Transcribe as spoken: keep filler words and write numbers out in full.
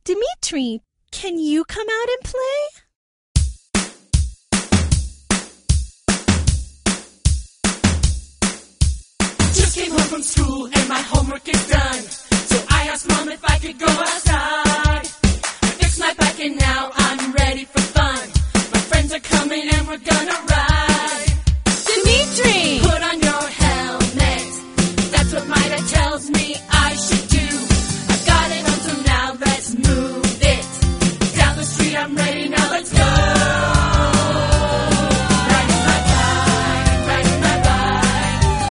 Dimitri, can you come out and play? Just came home from school and my homework is done. So I asked Mom if I could go outside. I fixed my bike and now I'm ready for fun. My friends are coming and we're gonna ride. Dimitri!